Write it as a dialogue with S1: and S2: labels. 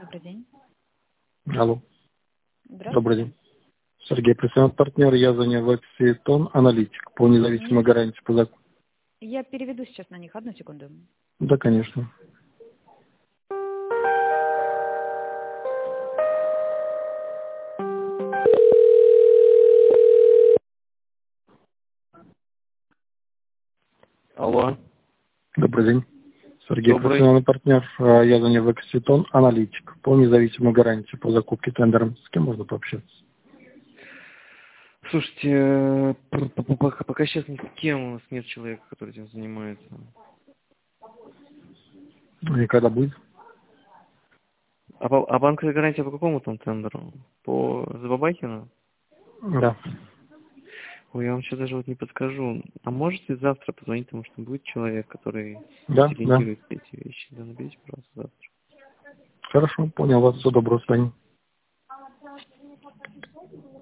S1: Добрый день.
S2: Алло.
S1: Здравствуйте.
S2: Добрый день. Сергей, представляю партнер, я занял Тон аналитик по независимой гарантии по закону.
S1: Я переведу сейчас на них. Одну секунду.
S2: Да, конечно.
S3: Алло.
S2: Добрый день. Сергей,
S3: Добрый.
S2: профессиональный партнер, я занял Тон аналитик по независимой гарантии по закупке тендером. С кем можно пообщаться?
S3: Слушайте, пока сейчас ни с кем у нас нет человека, который этим занимается.
S2: И когда будет?
S3: А банковская гарантия по какому там тендеру? По Забабахину?
S2: Да.
S3: Ой, я вам сейчас даже вот не подскажу. А можете завтра позвонить, потому что будет человек, который
S2: Да.
S3: сориентирует эти вещи. Да, наберите, пожалуйста, завтра.
S2: Хорошо, понял вас. Всего доброго, свидания.